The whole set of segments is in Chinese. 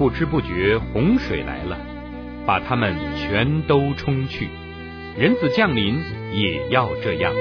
不知不觉洪水来了，把他们全都冲去。人子降临也要这样。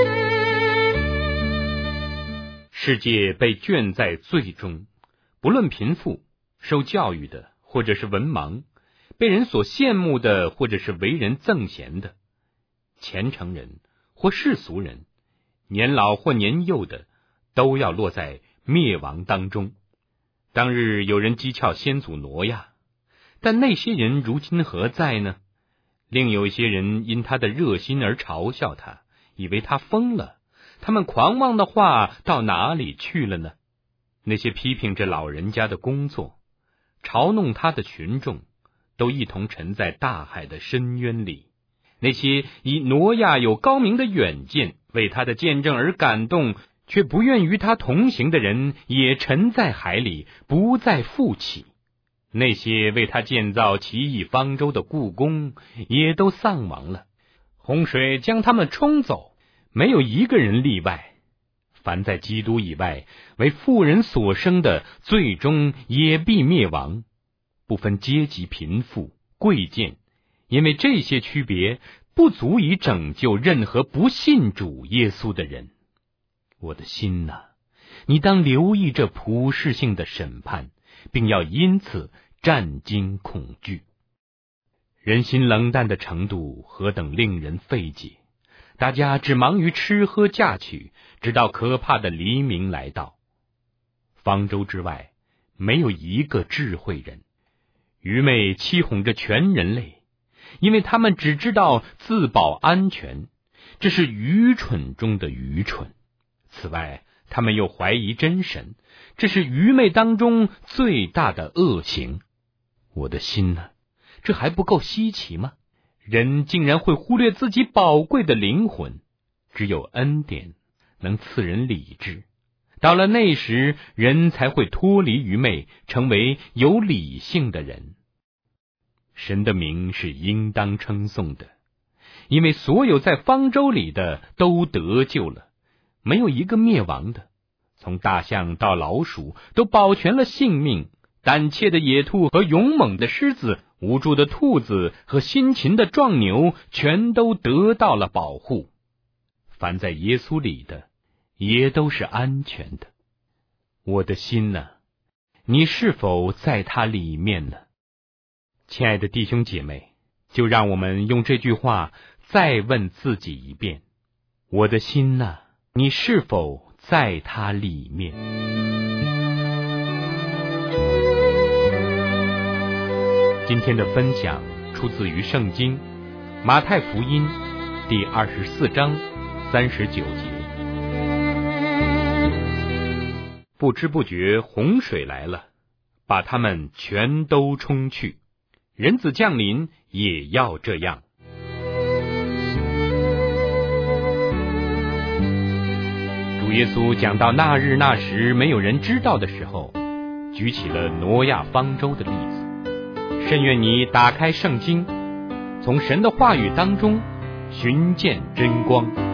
世界被圈在罪中，不论贫富，受教育的或者是文盲，被人所羡慕的或者是为人憎嫌的，虔诚人或世俗人，年老或年幼的，都要落在灭亡当中。当日有人讥诮先祖挪亚，但那些人如今何在呢？另有一些人因他的热心而嘲笑他，以为他疯了。他们狂妄的话到哪里去了呢？那些批评着老人家的工作，嘲弄他的群众，都一同沉在大海的深渊里。那些以挪亚有高明的远见，为他的见证而感动，却不愿与他同行的人，也沉在海里，不再复起。那些为他建造奇异方舟的雇工，也都丧亡了。洪水将他们冲走，没有一个人例外。凡在基督以外为妇人所生的，最终也必灭亡，不分阶级贫富贵贱，因为这些区别不足以拯救任何不信主耶稣的人。我的心哪，你当留意这普世性的审判，并要因此战惊恐惧。人心冷淡的程度何等令人费解，大家只忙于吃喝嫁娶，直到可怕的黎明来到。方舟之外没有一个智慧人，愚昧欺哄着全人类，因为他们只知道自保安全，这是愚蠢中的愚蠢。此外，他们又怀疑真神，这是愚昧当中最大的恶行。我的心呢，这还不够稀奇吗？人竟然会忽略自己宝贵的灵魂，只有恩典能赐人理智。到了那时，人才会脱离愚昧，成为有理性的人。神的名是应当称颂的，因为所有在方舟里的都得救了，没有一个灭亡的。从大象到老鼠都保全了性命，胆怯的野兔和勇猛的狮子，无助的兔子和辛勤的壮牛，全都得到了保护。凡在耶稣里的，也都是安全的。我的心哪，你是否在他里面呢？亲爱的弟兄姐妹，就让我们用这句话再问自己一遍：我的心哪，你是否在他里面？今天的分享出自于圣经马太福音第24章39节。不知不觉洪水来了，把他们全都冲去。人子降临也要这样。主耶稣讲到那日那时没有人知道的时候，举起了挪亚方舟的例子。甚愿你打开圣经，从神的话语当中寻见真光。